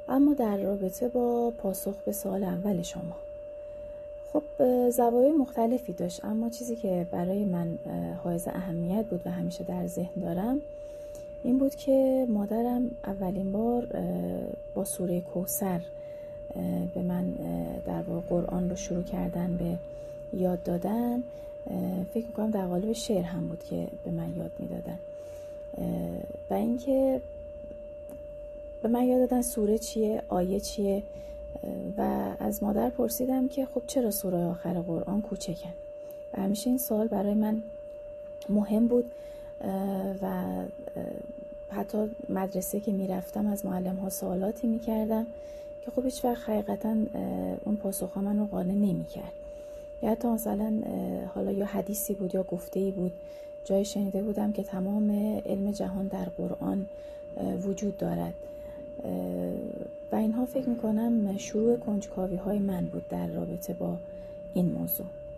اما در رابطه با پاسخ به سوال اول شما، خب زوایای مختلفی داشت، اما چیزی که برای من حائز اهمیت بود و همیشه در ذهن دارم این بود که مادرم اولین بار با سوره کوثر به من در واقع قرآن رو شروع کردن به یاد دادن. فکر میکنم در قالب شعر هم بود که به من یاد میدادن و اینکه به من یاد دادن سوره چیه، آیه چیه، و از مادر پرسیدم که خب چرا سوره آخر قرآن کوچکن. و همیشه این سوال برای من مهم بود و حتی مدرسه که میرفتم از معلم ها سوالاتی میکردم که خب هیچ وقت حقیقتا اون پاسخ ها من رو قانع نمیکرد. یا حتی مثلا حالا یا حدیثی بود یا گفته‌ای بود، جای شنیده بودم که تمام علم جهان در قرآن وجود دارد و اینها فکر میکنم شروع کنجکاوی های من بود در رابطه با این موضوع.